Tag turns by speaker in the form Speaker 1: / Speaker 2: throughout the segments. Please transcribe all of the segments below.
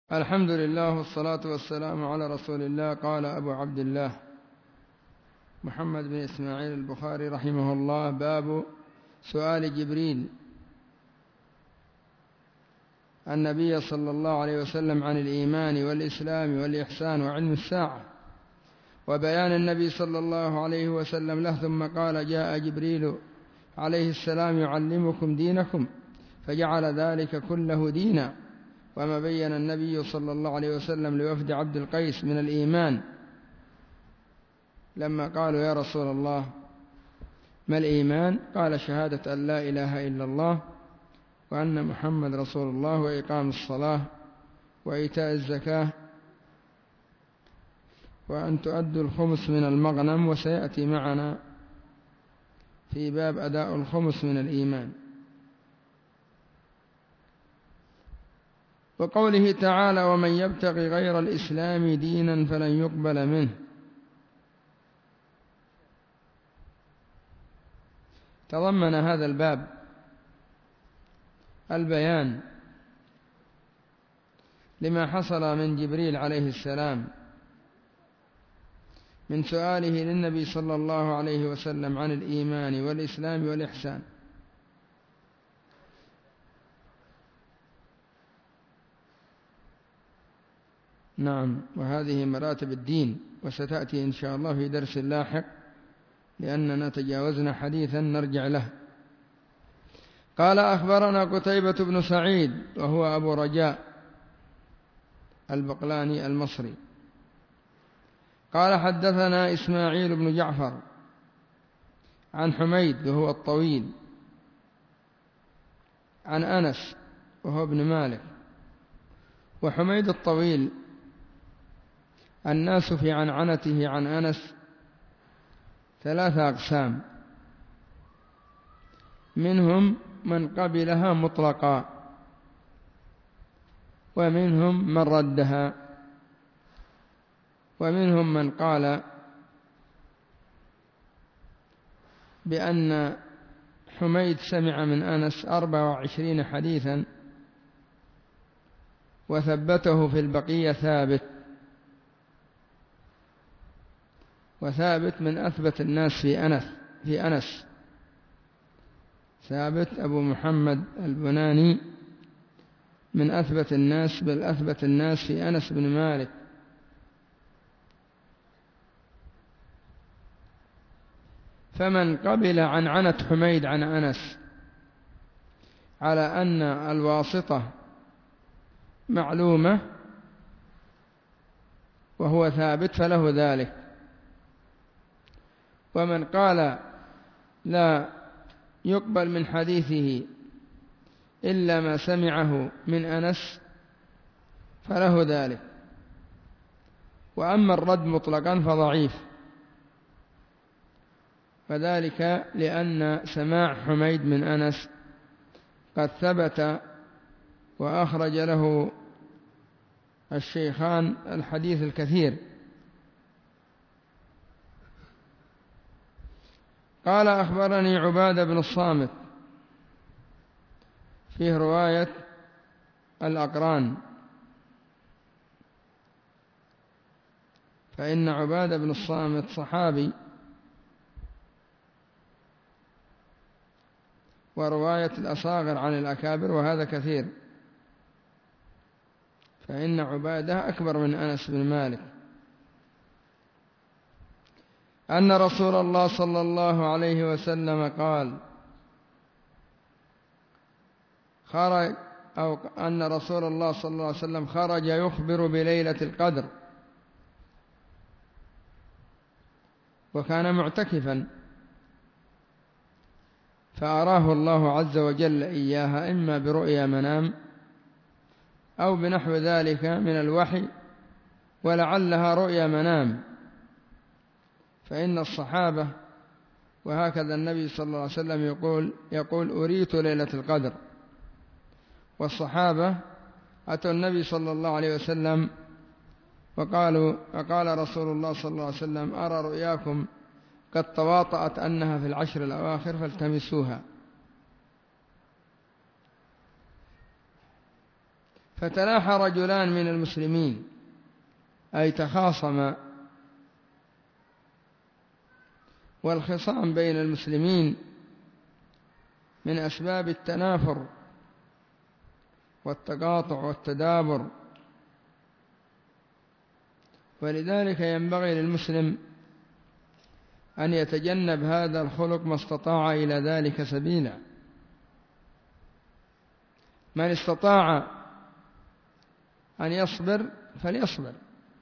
Speaker 1: الحمد لله والصلاة والسلام على رسول الله. قال أبو عبد الله محمد بن إسماعيل البخاري رحمه الله: باب سؤال جبريل النبي صلى الله عليه وسلم عن الإيمان والإسلام والإحسان وعلم الساعة، وبيان النبي صلى الله عليه وسلم له. ثم قال: جاء جبريل عليه السلام يعلمكم دينكم، فجعل ذلك كله دينا. وما بين النبي صلى الله عليه وسلم لوفد عبد القيس من الإيمان لما قالوا: يا رسول الله ما الإيمان؟ قال: شهادة أن لا إله إلا الله وأن محمد رسول الله، وإقام الصلاة، وإيتاء الزكاة، وأن تؤدوا الخمس من المغنم. وسيأتي معنا في باب أداء الخمس من الإيمان. وقوله تعالى: ومن يبتغي غير الإسلام دينا فلن يقبل منه. تضمن هذا الباب البيان لما حصل من جبريل عليه السلام من سؤاله للنبي صلى الله عليه وسلم عن الإيمان والإسلام والإحسان. نعم، وهذه مراتب الدين، وستأتي إن شاء الله في درس لاحق لأننا تجاوزنا حديثا نرجع له. قال: أخبرنا قتيبة بن سعيد وهو أبو رجاء البقلاني المصري قال: حدثنا إسماعيل بن جعفر عن حميد وهو الطويل عن أنس وهو ابن مالك. وحميد الطويل الناس في عنعنته عن أنس 3 أقسام، منهم من قبلها مطلقا، ومنهم من ردها، ومنهم من قال بأن حميد سمع من أنس 24 حديثا وثبته في البقية ثابت، وثابت من أثبت الناس في أنس ثابت أبو محمد البناني من أثبت الناس، بل أثبت الناس في أنس بن مالك. فمن قبل عنعنة حميد عن أنس على أن الواسطة معلومة وهو ثابت فله ذلك، ومن قال لا يقبل من حديثه إلا ما سمعه من أنس فله ذلك. وأما الرد مطلقا فضعيف، فذلك لأن سماع حميد من أنس قد ثبت وأخرج له الشيخان الحديث الكثير. قال: أخبرني عبادة بن الصامت، فيه رواية الأقران، فإن عبادة بن الصامت صحابي، ورواية الأصاغر عن الأكابر وهذا كثير، فإن عبادة أكبر من أنس بن مالك. أن رسول الله صلى الله عليه وسلم قال: أن رسول الله صلى الله عليه وسلم خرج يخبر بليلة القدر، وكان معتكفا، فأراه الله عز وجل إياها إما برؤيا منام أو بنحو ذلك من الوحي، ولعلها رؤيا منام. فإن الصحابة، وهكذا النبي صلى الله عليه وسلم يقول أريت ليلة القدر، والصحابة أتوا النبي صلى الله عليه وسلم وقال رسول الله صلى الله عليه وسلم: أرى رؤياكم قد تواطأت أنها في العشر الأواخر فالتمسوها. فتلاحى رجلان من المسلمين أي تخاصما، والخصام بين المسلمين من أسباب التنافر والتقاطع والتدابر، ولذلك ينبغي للمسلم أن يتجنب هذا الخلق ما استطاع إلى ذلك سبيلا. من استطاع أن يصبر فليصبر،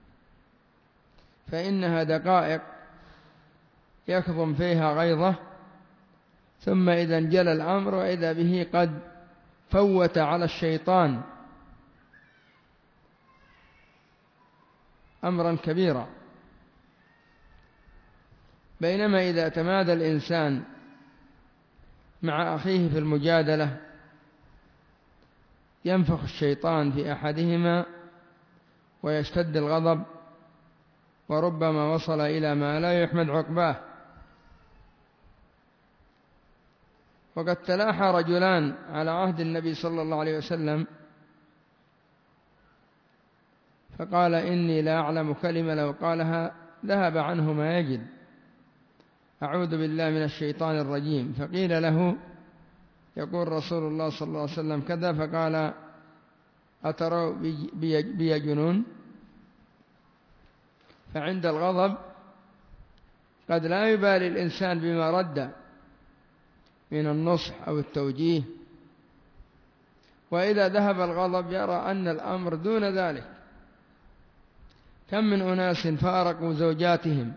Speaker 1: فإنها دقائق يكظم فيها غيظه، ثم إذا انجلى الأمر وإذا به قد فوت على الشيطان أمرا كبيرا. بينما إذا تمادى الإنسان مع أخيه في المجادلة ينفخ الشيطان في أحدهما ويشتد الغضب، وربما وصل إلى ما لا يحمد عقباه. وقد تلاحى رجلان على عهد النبي صلى الله عليه وسلم، فقال إني لا أعلم كلمة لو قالها ذهب عنه ما يجد، أعوذ بالله من الشيطان الرجيم. فقيل له يقول رسول الله صلى الله عليه وسلم كذا، فقال أتروا بي جنون؟ فعند الغضب قد لا يبالي الإنسان بما رد من النصح أو التوجيه، وإذا ذهب الغضب يرى أن الأمر دون ذلك. كم من أناس فارقوا زوجاتهم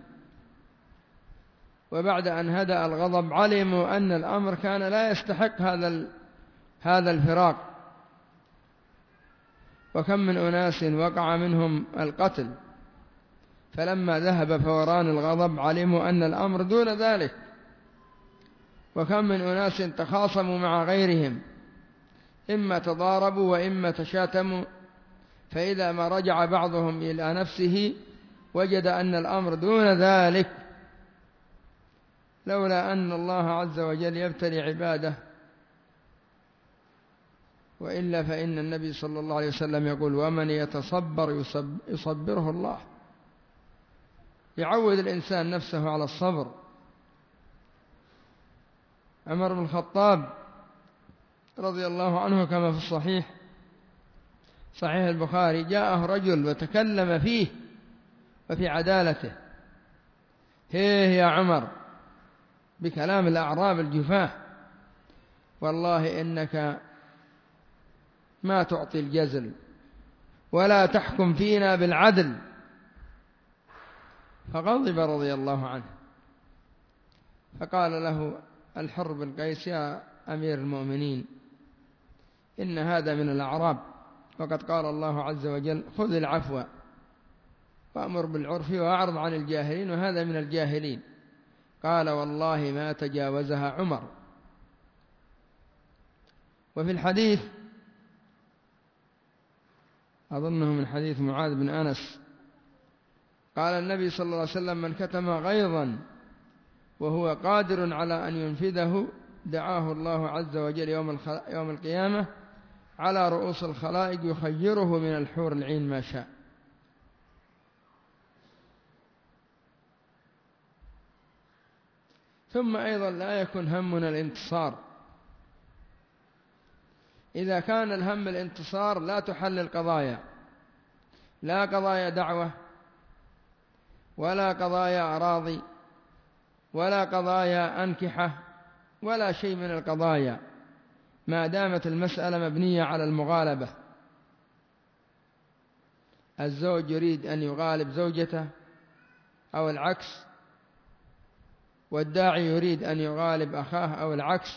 Speaker 1: وبعد أن هدأ الغضب علموا أن الأمر كان لا يستحق هذا الفراق. وكم من أناس وقع منهم القتل، فلما ذهب فوران الغضب علموا أن الأمر دون ذلك. وكم من أناس تخاصموا مع غيرهم، إما تضاربوا وإما تشاتموا، فإذا ما رجع بعضهم إلى نفسه وجد أن الأمر دون ذلك، لولا أن الله عز وجل يبتلي عباده. وإلا فإن النبي صلى الله عليه وسلم يقول ومن يتصبر يصبره الله. يعود الإنسان نفسه على الصبر. عمر بن الخطاب رضي الله عنه كما في صحيح البخاري جاءه رجل وتكلم فيه وفي عدالته، هيه يا عمر، بكلام الأعراب الجفاه، والله إنك ما تعطي الجزل ولا تحكم فينا بالعدل. فغضب رضي الله عنه، فقال له الحر بن قيس يا أمير المؤمنين إن هذا من الأعراب، وقد قال الله عز وجل خذ العفو وأمر بالعرف وأعرض عن الجاهلين، وهذا من الجاهلين. قال والله ما تجاوزها عمر. وفي الحديث أظنه من حديث معاذ بن أنس قال النبي صلى الله عليه وسلم من كتم غيظا وهو قادر على أن ينفذه دعاه الله عز وجل يوم القيامة على رؤوس الخلائق يخيره من الحور العين ما شاء. ثم أيضا لا يكون همنا الانتصار. إذا كان الهم الانتصار لا تحل القضايا، لا قضايا دعوة ولا قضايا أراضي ولا قضايا أنكحة ولا شيء من القضايا، ما دامت المسألة مبنية على المغالبة. الزوج يريد أن يغالب زوجته أو العكس، والداعي يريد أن يغالب أخاه أو العكس،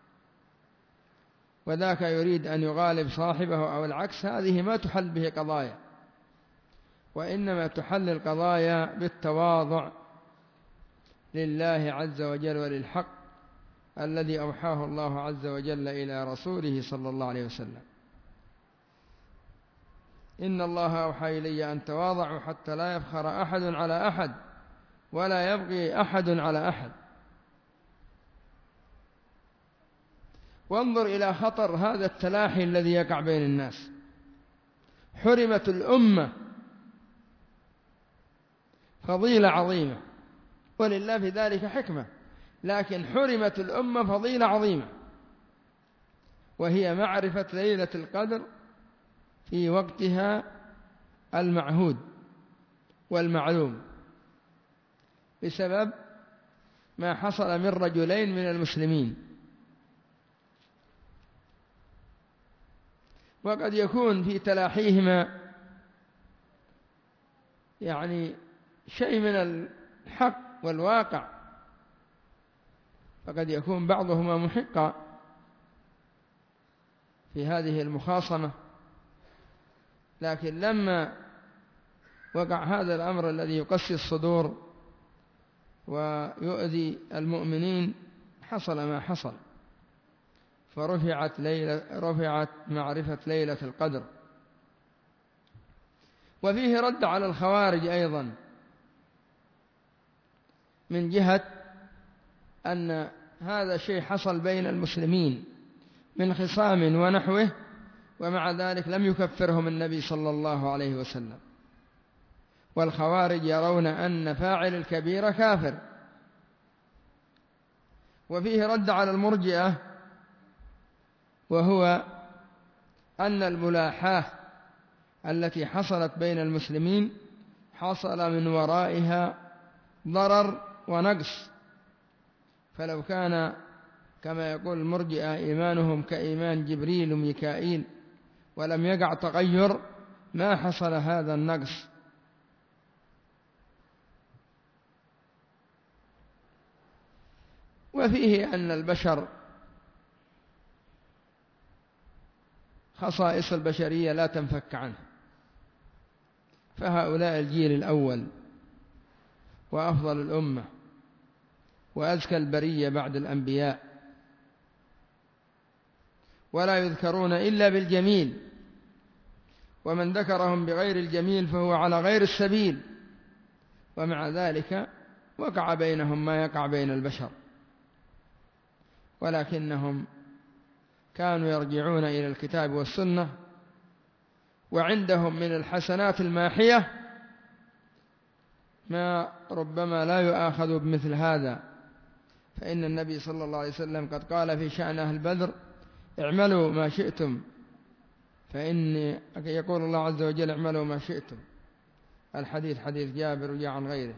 Speaker 1: وذاك يريد أن يغالب صاحبه أو العكس. هذه ما تحل به قضايا، وإنما تحل القضايا بالتواضع لله عز وجل وللحق الذي أوحاه الله عز وجل إلى رسوله صلى الله عليه وسلم. إن الله أوحى إلي أن تواضعوا حتى لا يفخر أحد على أحد ولا يبغي أحد على أحد. وانظر إلى خطر هذا التلاحي الذي يقع بين الناس. حرمت الأمة فضيلة عظيمة، ولله في ذلك حكمة، لكن حرمت الأمة فضيلة عظيمة، وهي معرفة ليلة القدر في وقتها المعهود والمعلوم، بسبب ما حصل من رجلين من المسلمين. وقد يكون في تلاحيهما يعني شيء من الحق والواقع، فقد يكون بعضهما محقا في هذه المخاصمة، لكن لما وقع هذا الأمر الذي يقسي الصدور ويؤذي المؤمنين حصل ما حصل، فرفعت معرفة ليلة القدر. وفيه رد على الخوارج أيضا، من جهة أن هذا شيء حصل بين المسلمين من خصام ونحوه، ومع ذلك لم يكفرهم النبي صلى الله عليه وسلم، والخوارج يرون أن فاعل الكبيرة كافر. وفيه رد على المرجئة، وهو أن الملاحاة التي حصلت بين المسلمين حصل من ورائها ضرر ونقص، فلو كان كما يقول المرجئة إيمانهم كإيمان جبريل وميكائيل ولم يقع تغير ما حصل هذا النقص. وفيه أن البشر خصائص البشرية لا تنفك عنه، فهؤلاء الجيل الأول وأفضل الأمة وأزكى البرية بعد الأنبياء، ولا يذكرون إلا بالجميل، ومن ذكرهم بغير الجميل فهو على غير السبيل، ومع ذلك وقع بينهم ما يقع بين البشر، ولكنهم كانوا يرجعون إلى الكتاب والسنة، وعندهم من الحسنات الماحية ما ربما لا يؤاخذ بمثل هذا. فإن النبي صلى الله عليه وسلم قد قال في شأن أهل بدر: اعملوا ما شئتم، فإني يقول الله عز وجل: اعملوا ما شئتم. الحديث حديث جابر وجاء عن غيره.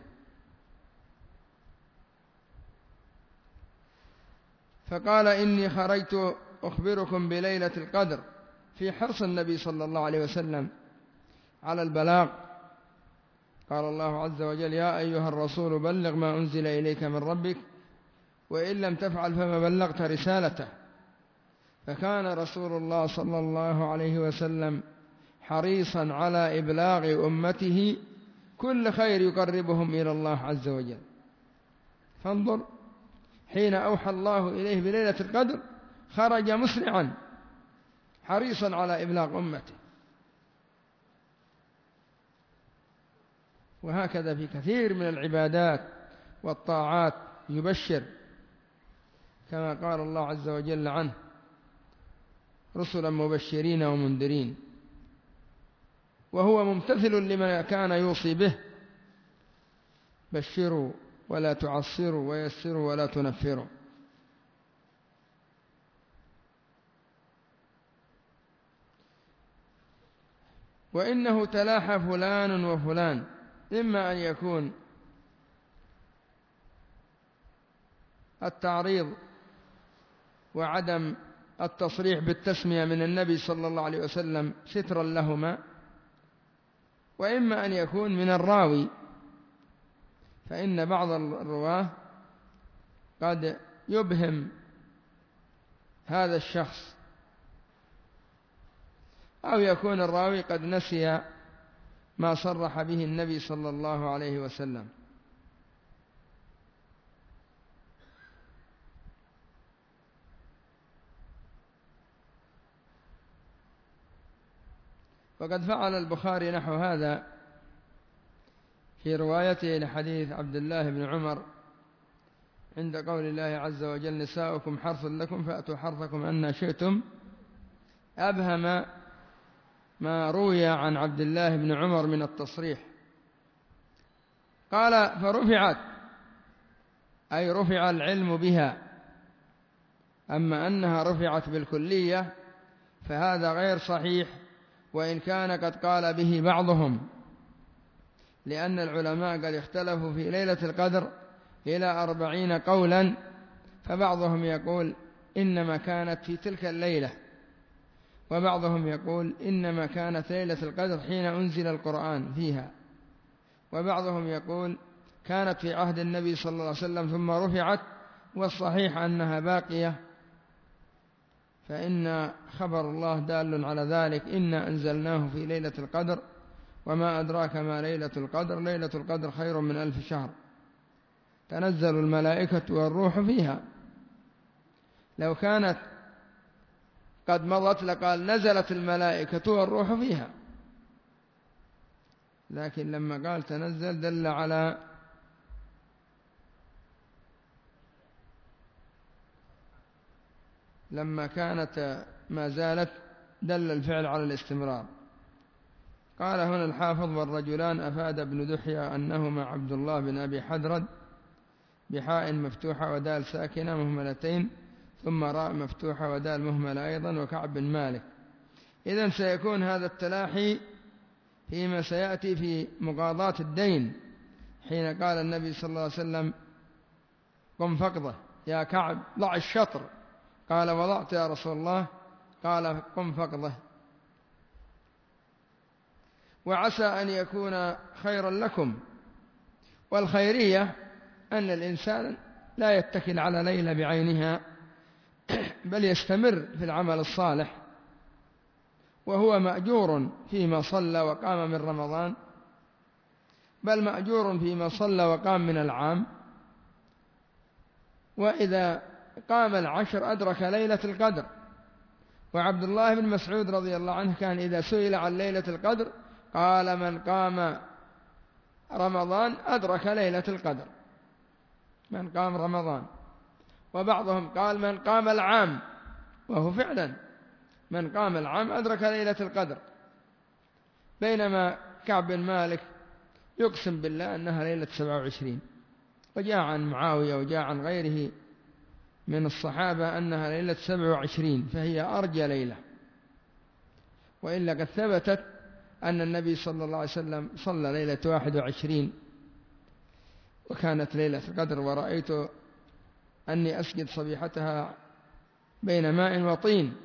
Speaker 1: فقال: إني خرجت أخبركم بليلة القدر، في حرص النبي صلى الله عليه وسلم على البلاغ. قال الله عز وجل: يا أيها الرسول بلغ ما أنزل إليك من ربك وإن لم تفعل فما بلغت رسالته. فكان رسول الله صلى الله عليه وسلم حريصا على إبلاغ أمته كل خير يقربهم إلى الله عز وجل. فانظر، حين أوحى الله إليه بليلة القدر خرج مسرعا حريصا على إبلاغ أمته. وهكذا في كثير من العبادات والطاعات يبشر، كما قال الله عز وجل عنه: رسلا مبشرين ومنذرين. وهو ممتثل لما كان يوصي به: بشروا ولا تعصروا ويسروا ولا تنفروا. وإنه تلاحى فلان وفلان، إما أن يكون التعريض وعدم التصريح بالتسمية من النبي صلى الله عليه وسلم سترا لهما، وإما أن يكون من الراوي، فإن بعض الرواه قد يبهم هذا الشخص، أو يكون الراوي قد نسي ما صرح به النبي صلى الله عليه وسلم. وقد فعل البخاري نحو هذا في روايته لحديث عبد الله بن عمر عند قول الله عز وجل: نساؤكم حرث لكم فأتوا حرثكم أن شئتم. أبهم ما روي عن عبد الله بن عمر من التصريح. قال فرفعت، أي رفع العلم بها. أما أنها رفعت بالكلية فهذا غير صحيح، وإن كان قد قال به بعضهم، لأن العلماء قد اختلفوا في ليلة القدر إلى 40 قولا، فبعضهم يقول إنما كانت في تلك الليلة، وبعضهم يقول إنما كانت ليلة القدر حين أنزل القرآن فيها، وبعضهم يقول كانت في عهد النبي صلى الله عليه وسلم ثم رفعت، والصحيح أنها باقية، فإن خبر الله دال على ذلك: إنا أنزلناه في ليلة القدر وما أدراك ما ليلة القدر، ليلة القدر خير من 1000 شهر، تنزل الملائكة والروح فيها. لو كانت قد مضت لقال نزلت الملائكة والروح فيها، لكن لما قال تنزل دل على لما كانت ما زالت دل الفعل على الاستمرار. قال هنا الحافظ: والرجلان أفاد ابن دحية أنهما عبد الله بن أبي حدرد بحاء مفتوحة ودال ساكنة مهملتين، ثم راء مفتوحة ودال مهملة أيضا، وكعب بن مالك. إذن سيكون هذا التلاحي فيما سيأتي في مقاضاة الدين، حين قال النبي صلى الله عليه وسلم: قم فقضه يا كعب، ضع الشطر. قال: وضعت يا رسول الله. قال: قم فقضه. وعسى أن يكون خيرا لكم. والخيرية أن الإنسان لا يتكل على ليلة بعينها، بل يستمر في العمل الصالح، وهو مأجور فيما صلى وقام من رمضان، بل مأجور فيما صلى وقام من العام. وإذا قام العشر أدرك ليلة القدر. وعبد الله بن مسعود رضي الله عنه كان إذا سئل عن ليلة القدر قال: من قام رمضان أدرك ليلة القدر، من قام رمضان. وبعضهم قال: من قام العام، وهو فعلا من قام العام أدرك ليلة القدر. بينما كعب بن مالك يقسم بالله أنها ليلة 27، وجاء عن معاوية وجاء عن غيره من الصحابة أنها ليلة 27، فهي أرجى ليلة. وإلا قد ثبتت أن النبي صلى الله عليه وسلم صلى ليلة 21 وكانت ليلة القدر، ورأيت أني أسجد صبيحتها بين ماء وطين.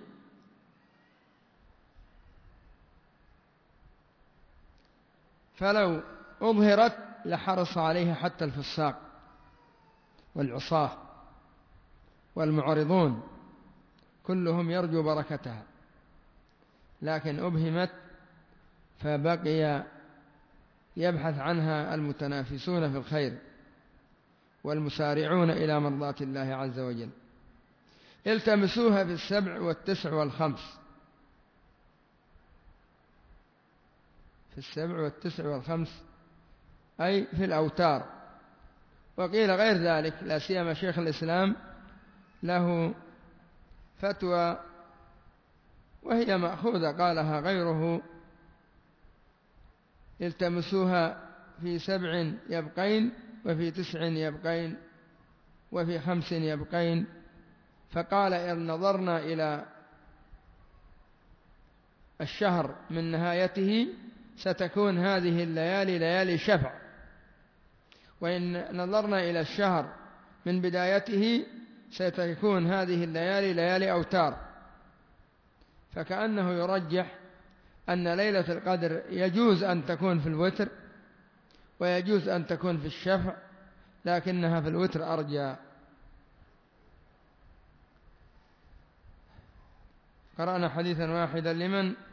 Speaker 1: فلو أظهرت لحرص عليها حتى الفساق والعصاة والمعرضون، كلهم يرجو بركتها، لكن أبهمت فبقي يبحث عنها المتنافسون في الخير والمسارعون إلى مرضاة الله عز وجل. التمسوها في 7 و9 و5، في 7 و9 و5 أي في الأوتار. وقيل غير ذلك، لا سيما شيخ الإسلام له فتوى وهي مأخوذة قالها غيره: التمسوها في 7 يبقين، وفي 9 يبقين، وفي 5 يبقين. فقال: إن نظرنا إلى الشهر من نهايته ستكون هذه الليالي ليالي شفع، وإن نظرنا إلى الشهر من بدايته ستكون هذه الليالي ليالي أوتار. فكأنه يرجح أن ليلة القدر يجوز أن تكون في الوتر ويجوز أن تكون في الشفع، لكنها في الوتر أرجى. قرأنا حديثا واحدا لمن